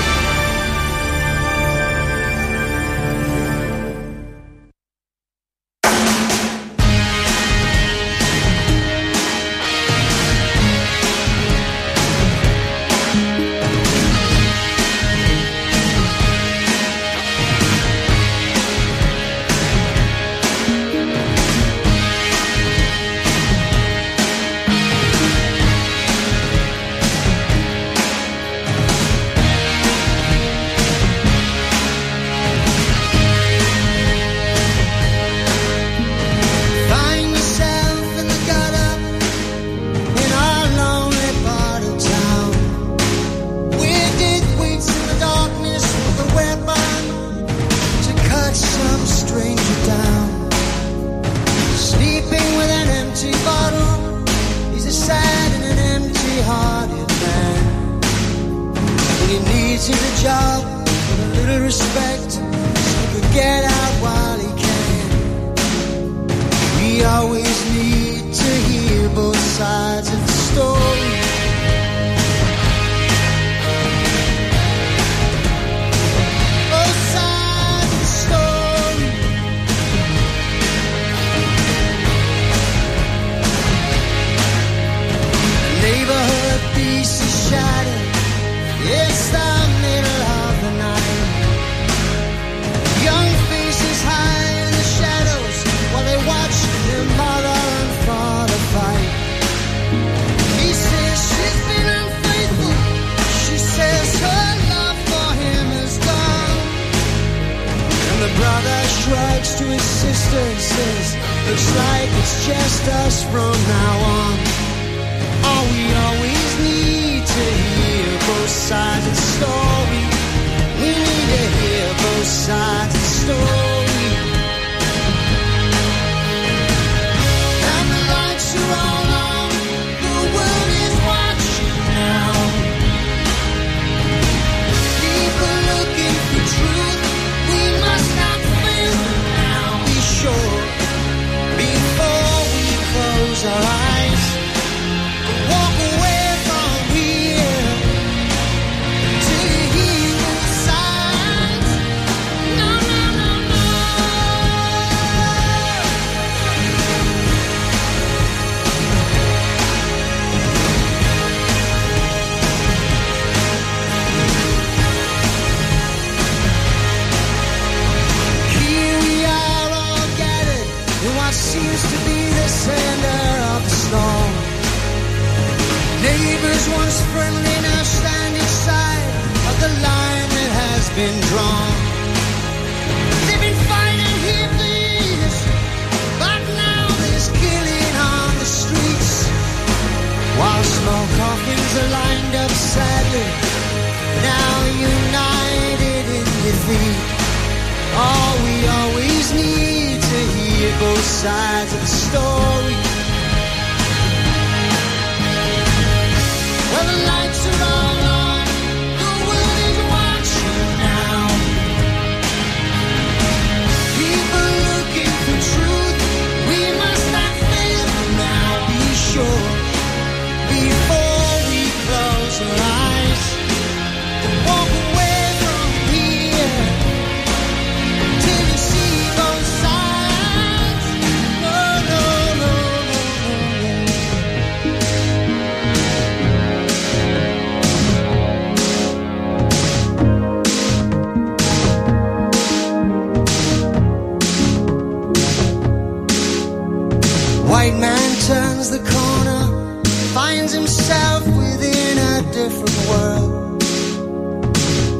turns the corner, finds himself within a different world.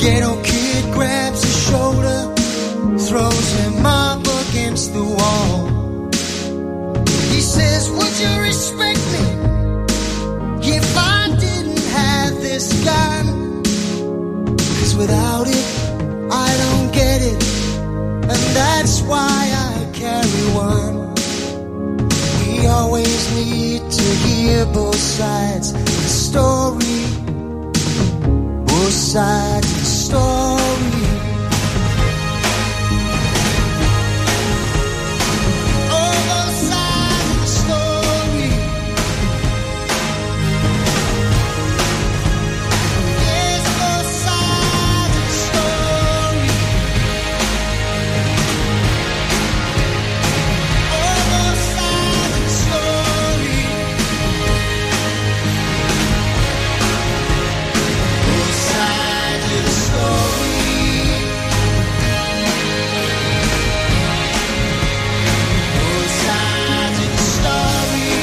ghetto kid grabs his shoulder, throws him up against the wall. He says, would you respect me if I didn't have this gun? 'Cause without it, I don't get it, and that's why I carry one. We always need to hear both sides of the story, both sides of the story. Oh, both sides of the story. Yes, both sides of the story. Oh, both sides of the story. Both sides of the story. Both sides of the story.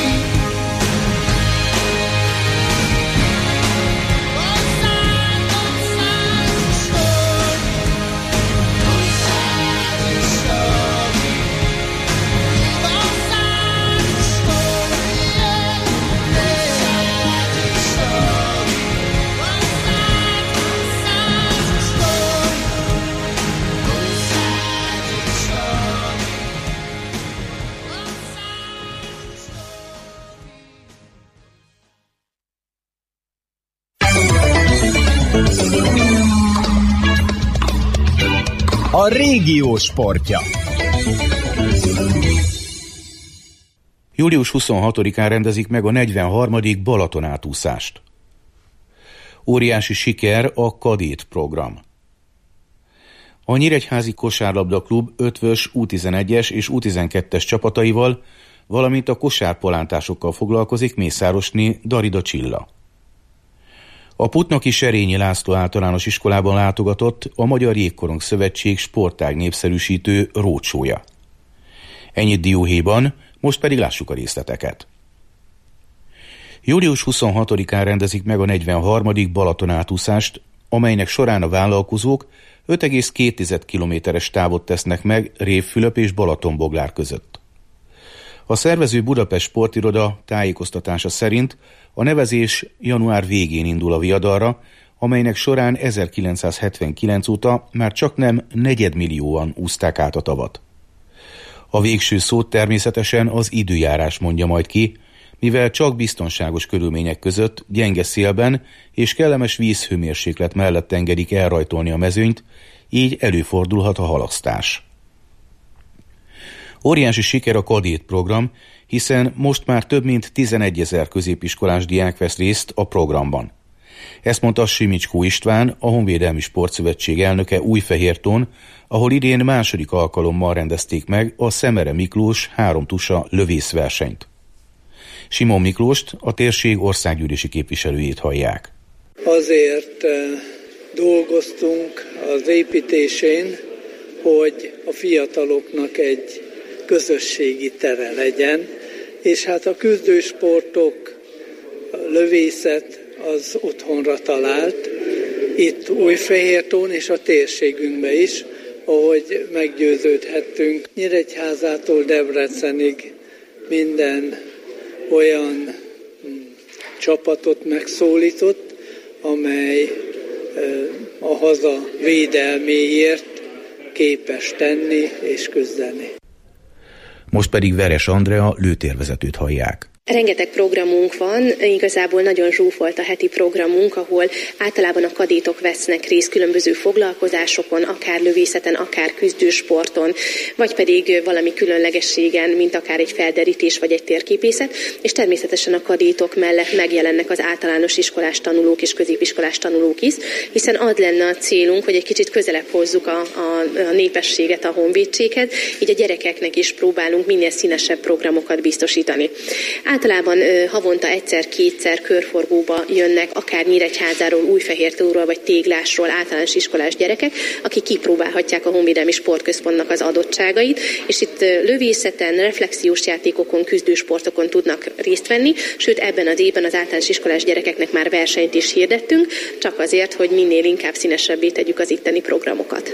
Both sides of the story. Both sides of the story. Both sides of the story. Both sides of the story. Both sides of the story. Both sides of the story. A régió sportja. Július 26-án rendezik meg a 43. Balatonátúszást. Óriási siker a Kadét program. A Nyíregyházi Kosárlabda Klub ötvös U11-es és U12-es csapataival, valamint a kosárpalántásokkal foglalkozik Mészárosné Darida Csilla. A Putnaki Serényi László általános iskolában látogatott a Magyar Jégkorong Szövetség sportág népszerűsítő rócsója. Ennyit dióhéjban, most pedig lássuk a részleteket. Július 26-án rendezik meg a 43. Balatonátúszást, amelynek során a vállalkozók 5,2 kilométeres távot tesznek meg Révfülöp és Balatonboglár között. A szervező Budapest Sportiroda tájékoztatása szerint a nevezés január végén indul a viadalra, amelynek során 1979 óta már csaknem negyedmillióan úszták át a tavat. A végső szót természetesen az időjárás mondja majd ki, mivel csak biztonságos körülmények között, gyenge szélben és kellemes vízhőmérséklet mellett engedik elrajtolni a mezőnyt, így előfordulhat a halasztás. Óriási siker a Kadét program, hiszen most már több mint 11 000 középiskolás diák vesz részt a programban. Ezt mondta Simicskó István, a Honvédelmi Sportszövetség elnöke Újfehértón, ahol idén második alkalommal rendezték meg a Szemere Miklós 3 tusa lövészversenyt. Simon Miklóst, a térség országgyűlési képviselőjét hallják. Azért dolgoztunk az építésén, hogy a fiataloknak egy közösségi tere legyen, és hát a küzdősportok, a lövészet az otthonra talált, itt Újfehértón és a térségünkben is, ahogy meggyőződhettünk. Nyíregyházától Debrecenig minden olyan csapatot megszólított, amely a haza védelméért képes tenni és küzdeni. Most pedig Veres Andrea lőtérvezetőt hallják. Rengeteg programunk van, igazából nagyon zsúfolt a heti programunk, ahol általában a kadétok vesznek részt különböző foglalkozásokon, akár lövészeten, akár küzdősporton, vagy pedig valami különlegességen, mint akár egy felderítés vagy egy térképészet, és természetesen a kadétok mellett megjelennek az általános iskolás tanulók és középiskolás tanulók is, hiszen az lenne a célunk, hogy egy kicsit közelebb hozzuk a népességet a honvédséghez, így a gyerekeknek is próbálunk minél színesebb programokat biztosítani. Általában havonta egyszer-kétszer körforgóba jönnek, akár Nyíregyházáról, Újfehértóról vagy Téglásról általános iskolás gyerekek, akik kipróbálhatják a Honvédelmi Sportközpontnak az adottságait, és itt lövészeten, reflexiós játékokon, küzdősportokon tudnak részt venni, sőt ebben az évben az általános iskolás gyerekeknek már versenyt is hirdettünk, csak azért, hogy minél inkább színesebbé tegyük az itteni programokat.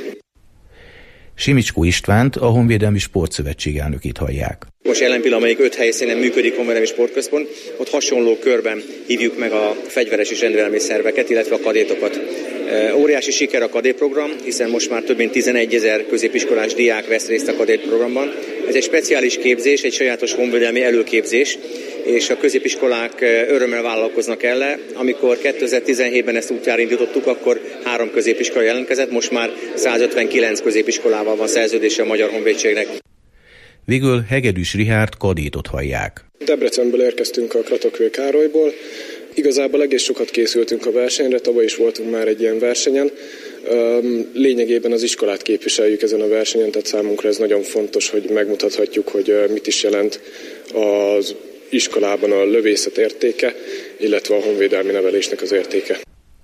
Simicskó Istvánt, a Honvédelmi Sportszövetség elnökét hallják. Most jelen pillanatban 5 helyszínen működik Honvédelmi Sportközpont, ott hasonló körben hívjuk meg a fegyveres és rendvédelmi szerveket, illetve a kadétokat. Óriási siker a kadétprogram, hiszen most már több mint 11 000 középiskolás diák vesz részt a kadétprogramban. Ez egy speciális képzés, egy sajátos honvédelmi előképzés, és a középiskolák örömmel vállalkoznak elle. Amikor 2017-ben ezt útjára indítottuk, akkor 3 középiskola jelentkezett, most már 159 középiskolával van szerződése a Magyar Honvédségnek. Végül Hegedűs Richárd kadétot hallják. Debrecenből érkeztünk a Kratokvél Károlyból. Igazából egész sokat készültünk a versenyre, tavaly is voltunk már egy ilyen versenyen. Lényegében az iskolát képviseljük ezen a versenyen, tehát számunkra ez nagyon fontos, hogy megmutathatjuk, hogy mit is jelent az iskolában a lövészet értéke, illetve a honvédelmi nevelésnek az értéke.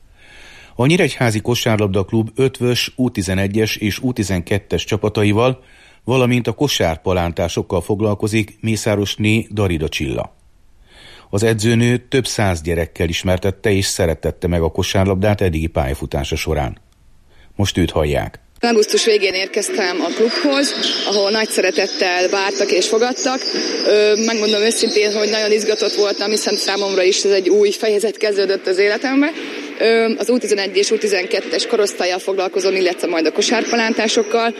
A Nyíregyházi Kosárlabda Klub ötvös, U11-es és U12-es csapataival, valamint a kosárpalántásokkal foglalkozik Mészárosné Darida Csilla. Az edzőnő több 100 gyerekkel ismertette és szerettette meg a kosárlabdát eddigi pályafutása során. Most őt hallják. Augusztus végén érkeztem a klubhoz, ahol nagy szeretettel vártak és fogadtak. Megmondom őszintén, hogy nagyon izgatott voltam, hiszen számomra is ez egy új fejezet kezdődött az életembe. Az U11 és U12-es korosztállyal foglalkozom, illetve majd a kosárpalántásokkal.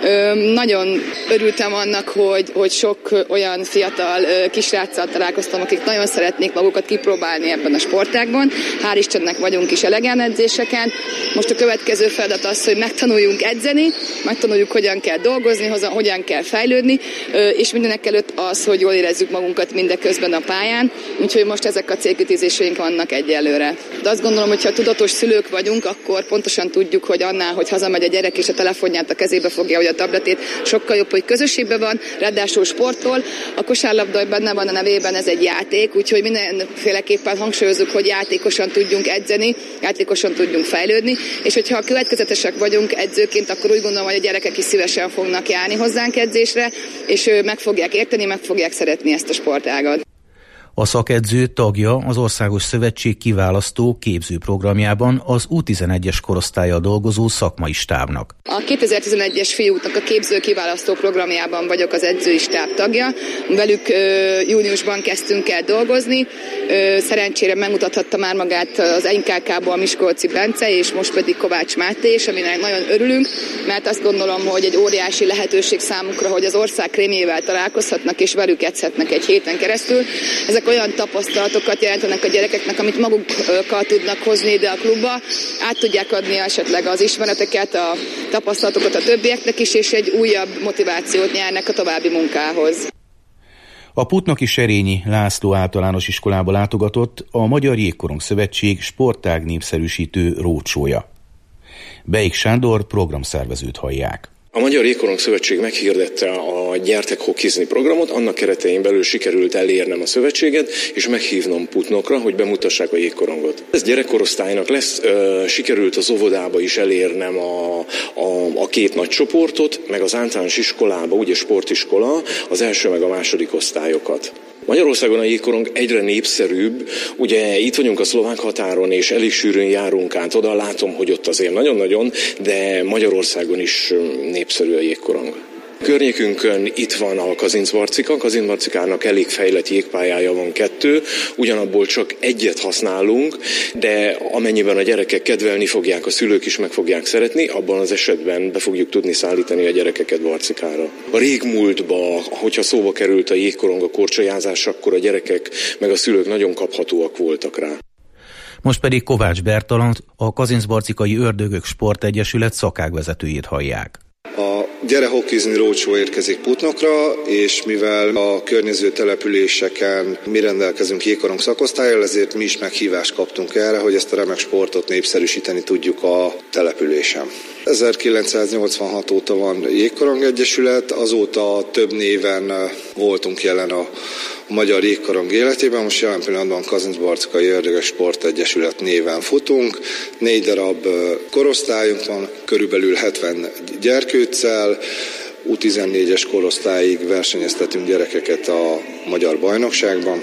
Nagyon örültem annak, hogy sok olyan fiatal kisráccal találkoztam, akik nagyon szeretnék magukat kipróbálni ebben a sportágban. Hál' Istennek vagyunk is elegen edzéseken. Most a következő feladat az, hogy megtanuljunk edzeni, megtanuljuk, hogyan kell dolgozni, hogyan kell fejlődni, és mindenek előtt az, hogy jól érezzük magunkat mindeközben a pályán. Úgyhogy most ezek a célkitűzéseink vannak egyelőre. De azt gondolom, hogy ha tudatos szülők vagyunk, akkor pontosan tudjuk, hogy annál, hogy hazamegy a gyerek és a telefonját a kezébe fogja, vagy a tabletét, sokkal jobb, hogy közösségben van, ráadásul sportol. A kosárlabda benne van a nevében, ez egy játék, úgyhogy mindenféleképpen hangsúlyozunk, hogy játékosan tudjunk edzeni, játékosan tudjunk fejlődni, és hogyha következetesek vagyunk edzőként, akkor úgy gondolom, hogy a gyerekek is szívesen fognak járni hozzánk edzésre, és meg fogják érteni, meg fogják szeretni ezt a sportágat. A szakedző tagja az Országos Szövetség kiválasztó képzőprogramjában az U11-es korosztállyal dolgozó szakmai stábnak. A 2011-es fiúknak a képző kiválasztó programjában vagyok az edzői stáb tagja. Velük júniusban kezdtünk el dolgozni. Szerencsére megmutathatta már magát az NKK-ból Miskolci Bence, és most pedig Kovács Máté, és aminek nagyon örülünk, mert azt gondolom, hogy egy óriási lehetőség számukra, hogy az ország krémjével találkozhatnak, és velük edzhetnek egy héten keresztül. Ezek olyan tapasztalatokat jelentenek a gyerekeknek, amit magukkal tudnak hozni ide a klubba, át tudják adni esetleg az ismereteket, a tapasztalatokat a többieknek is, és egy újabb motivációt nyernek a további munkához. A Putnoki Serényi László általános iskolába látogatott a Magyar Jégkorong Szövetség sportág népszerűsítő rócsója. Beik Sándor programszervezőt hallják. A Magyar Jégkorong Szövetség meghirdette a Gyertek hokizni programot, annak keretein belül sikerült elérnem a szövetséget, és meghívnom Putnokra, hogy bemutassák a jégkorongot. Ez gyerekkorosztálynak lesz, sikerült az óvodába is elérnem a 2 nagy csoportot, meg az általános iskolába, ugye sportiskola, az első meg a második osztályokat. Magyarországon a jégkorong egyre népszerűbb, ugye itt vagyunk a szlovák határon, és elég sűrűn járunk át oda, látom, hogy ott azért nagyon-nagyon, de Magyarországon is népszerű a jégkorong. Környékünkön itt van a Kazincbarcika. Kazincbarcikának elég fejlett jégpályája van 2, ugyanabból csak 1 használunk, de amennyiben a gyerekek kedvelni fogják, a szülők is meg fogják szeretni, abban az esetben be fogjuk tudni szállítani a gyerekeket Barcikára. A régmúltban, hogyha szóba került a jégkorong, a korcsolyázás, akkor a gyerekek meg a szülők nagyon kaphatóak voltak rá. Most pedig Kovács Bertalant, a Kazincbarcikai Ördögök Sportegyesület szakágvezetőjét hallják. A Gyere hokizni rócsó érkezik Putnokra, és mivel a környező településeken mi rendelkezünk jégkorong szakosztállyal, ezért mi is meghívást kaptunk erre, hogy ezt a remek sportot népszerűsíteni tudjuk a településen. 1986 óta van Jégkorong Egyesület, azóta több néven voltunk jelen a magyar jégkorong életében. Most jelen pillanatban Kazincbarckai Ördögök Sportegyesület néven futunk. 4 darab korosztályunk van, körülbelül 70 gyerkőccel. U14-es korosztályig versenyeztetünk gyerekeket a magyar bajnokságban.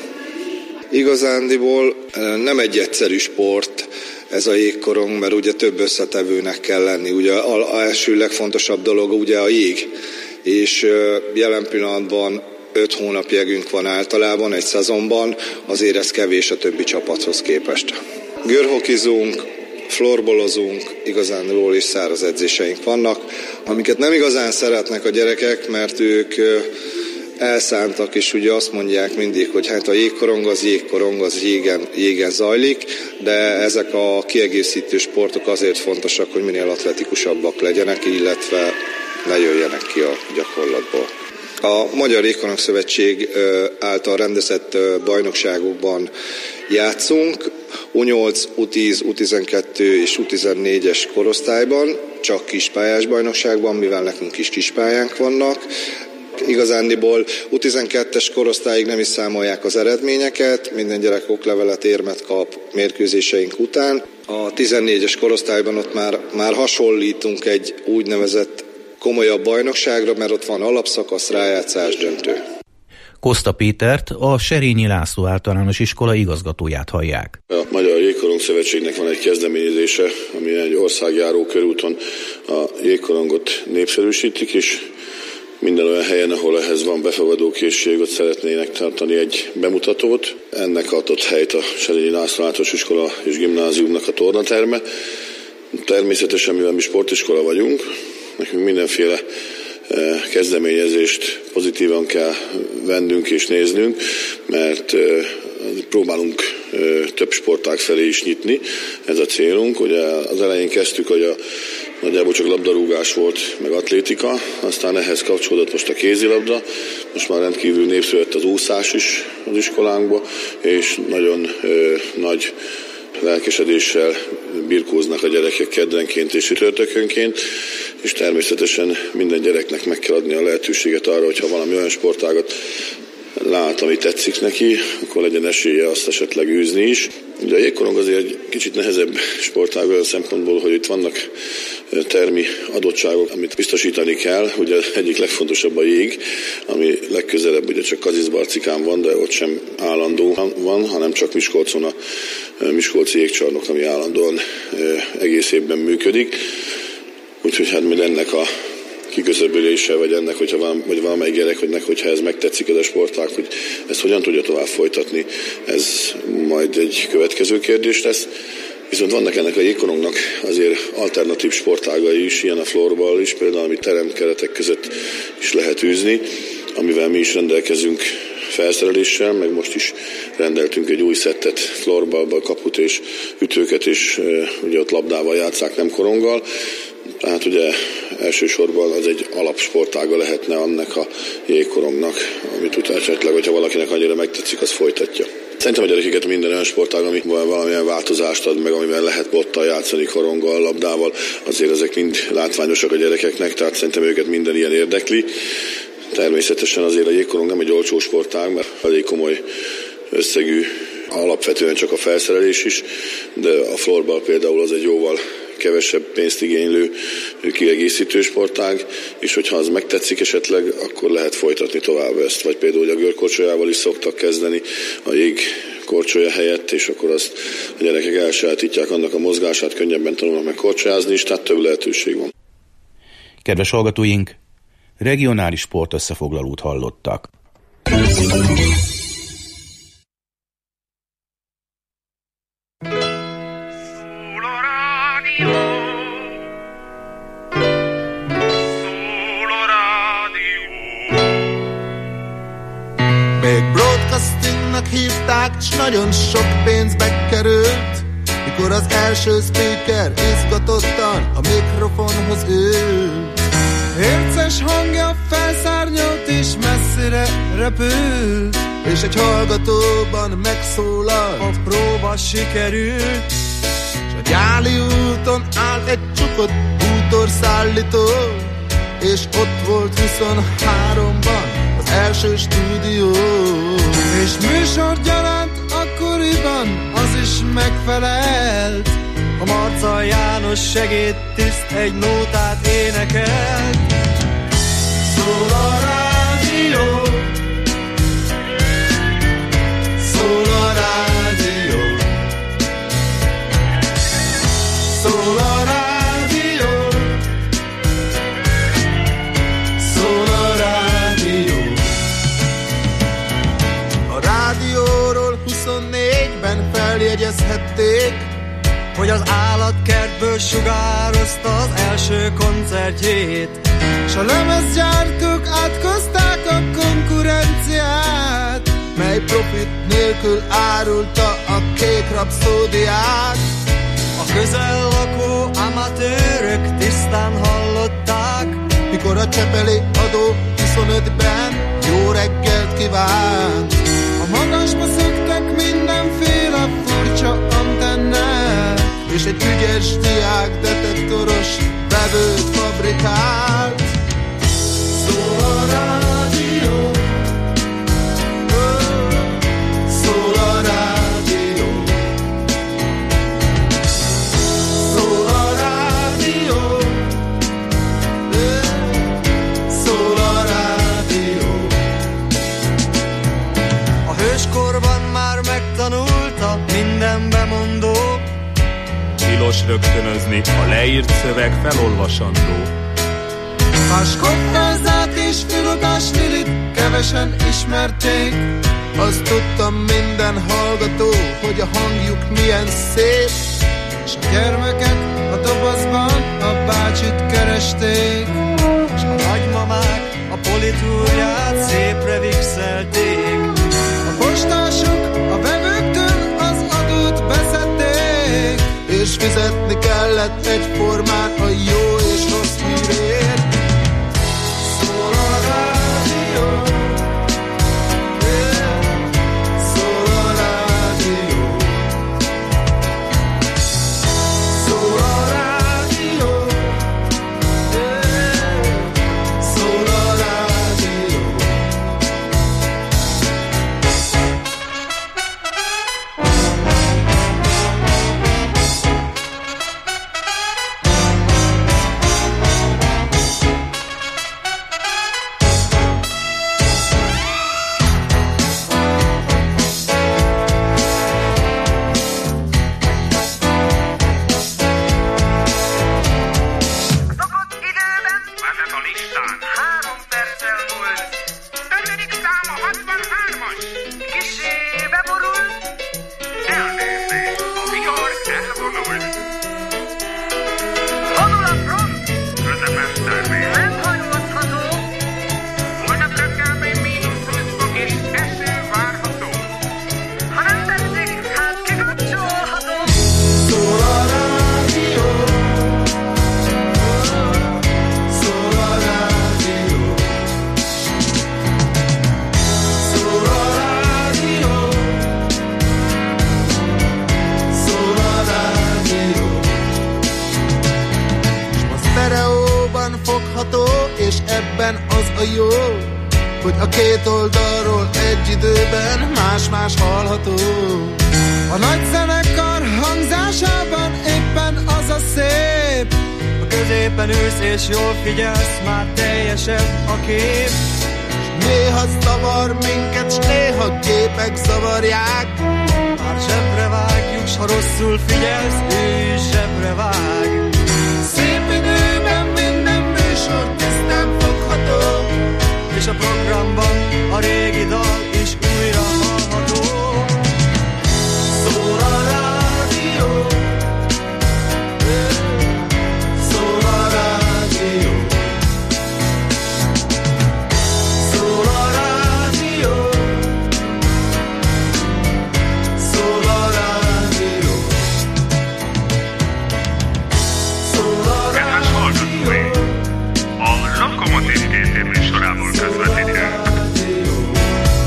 Igazándiból nem egy egyszerű sport ez a jégkorong, mert ugye több összetevőnek kell lenni. Ugye az első legfontosabb dolog ugye a jég, és jelen pillanatban 5 hónap jegünk van általában egy szezonban, azért ez kevés a többi csapathoz képest. Görhokizunk, florbolozunk, igazándiból is száraz edzéseink vannak, amiket nem igazán szeretnek a gyerekek, mert ők elszántak, és ugye azt mondják mindig, hogy hát a jégkorong az jégen zajlik, de ezek a kiegészítő sportok azért fontosak, hogy minél atletikusabbak legyenek, illetve ne jöjjenek ki a gyakorlatból. A Magyar Jégkorong Szövetség által rendezett bajnokságokban játszunk, U8, U10, U12 és U14-es korosztályban, csak kispályás bajnokságban, mivel nekünk is kispályánk vannak. Igazándiból U12-es korosztályig nem is számolják az eredményeket, minden gyerek oklevelet, érmet kap mérkőzéseink után. A 14-es korosztályban ott már hasonlítunk egy úgynevezett komolyabb bajnokságra, mert ott van alapszakasz, rájátszás, döntő. Koszta Pétert, a Serényi László általános iskola igazgatóját hallják. A Magyar Jégkorong Szövetségnek van egy kezdeményezése, ami egy országjáró körúton a jégkorongot népszerűsítik, és minden olyan helyen, ahol ehhez van befogadókészség, ott szeretnének tartani egy bemutatót. Ennek adott helyt a Serényi László általános iskola és gimnáziumnak a tornaterme. Természetesen, mivel mi sportiskola vagyunk, nekünk mindenféle kezdeményezést pozitívan kell vennünk és néznünk, mert próbálunk több sportág felé is nyitni, ez a célunk. Ugye az elején kezdtük, hogy nagyjából csak labdarúgás volt, meg atlétika, aztán ehhez kapcsolódott most a kézilabda, most már rendkívül népszerű az úszás is az iskolánkba, és nagyon nagy lelkesedéssel birkóznak a gyerekek keddenként és csütörtökönként, és természetesen minden gyereknek meg kell adni a lehetőséget arra, hogyha valami olyan sportágat lát, ami tetszik neki, akkor legyen esélye azt esetleg űzni is. Ugye a jégkorong azért egy kicsit nehezebb sportág olyan szempontból, hogy itt vannak termi adottságok, amit biztosítani kell. Ugye egyik legfontosabb a jég, ami legközelebb ugye csak Kazincbarcikán van, de ott sem állandó van, hanem csak Miskolcon a Miskolci jégcsarnok, ami állandóan egész évben működik. Úgyhogy hát majd ennek a kiközöbölése, vagy ennek, vagy valamelyik gyereknek, hogyha ez megtetszik ez a sportág, hogy ezt hogyan tudja tovább folytatni, ez majd egy következő kérdés lesz. Viszont vannak ennek a jégkorongnak azért alternatív sportágai is, ilyen a florball is, például amit teremkeretek között is lehet űzni, amivel mi is rendelkezünk felszereléssel, meg most is rendeltünk egy új szettet florballba, kaput és ütőket, és ugye ott labdával játsszák, nem koronggal. Tehát ugye elsősorban az egy alapsportága lehetne annak a jégkorongnak, amit esetleg, hogyha valakinek annyira megtetszik, az folytatja. Szerintem a gyerekeket minden olyan sportág, ami valamilyen változást ad meg, amivel lehet bottal játszani, koronggal, labdával, azért ezek mind látványosak a gyerekeknek, tehát szerintem őket minden ilyen érdekli. Természetesen azért a jégkorong nem egy olcsó sportág, mert elég komoly összegű, alapvetően csak a felszerelés is, de a florball például az egy jóval kevesebb pénzt igénylő kiegészítő sportág, és hogyha az megtetszik esetleg, akkor lehet folytatni tovább ezt. Vagy például a görkorcsolyával is szoktak kezdeni a jégkorcsolya helyett, és akkor azt a gyerekek elsajátítják annak a mozgását, könnyebben tanulnak meg korcsolyázni is, tehát több lehetőség van. Kedves hallgatóink, regionális sport összefoglalót hallottak. Hívták, s nagyon sok pénzbe került, mikor az első speaker izgatottan a mikrofonhoz ült. Érces hangja felszárnyalt és messzire repült, és egy hallgatóban megszólalt, a próba sikerült. S a Gyáli úton állt egy csukott bútorszállító, és ott volt 23-ban az első stúdió. És műsorgyaránt akkoriban az is megfelelt. A Marccal János segédtiszt egy nótát énekelt. Szól a rádió, szól a rádió, szól a rádió, szól a rádió. A rádióról 24-ben feljegyezhették, hogy az állatkertből sugározta az első koncertjét, s a lemezgyártók átkozták a konkurenciát, mely profit nélkül árulta a kék rapszódiát. A közel lakó amatőrök tisztán hallották, mikor a csepeli adó 25-ben jó reggelt kívánt. A magasba szöktek mindenféle furcsa antennát, és egy ügyes diák detektoros vevőt fabrikált. Szól a rádió, szól a rádió, szól a rádió, szól a rádió. A hőskorban már megtanulta minden bemondó, tilos rögtönözni, a leírt szöveg felolvasandó. Páskoffázát és Filodás Lilit kevesen ismerték, azt tudtam minden hallgató, hogy a hangjuk milyen szép, és a gyermekek a dobozban a bácsit keresték, és a nagymamák a politúrját szépre vixelték. A postások a vevőktől az adót beszedték, és fizetni kellett egyformán a jó és rossz hírért. Szól a rádió, szól a rádió, szól a rádió, szól a rádió. Jól figyelsz, már teljesebb a kép. S néha zavar minket, s néha gépek zavarják. Már zsebre vágjuk, s ha rosszul figyelsz, ő is zsebre vág. Szép időben minden műsor tisztán fogható, és a programban a régi dal is újra hallható. Szól a rádió, szól a rádió, szól a rádió, szól a rádió, szól a rádió. Kedves hallgatói, a Lokomotív TT műsorából közvetítünk.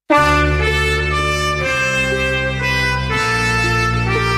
Bye.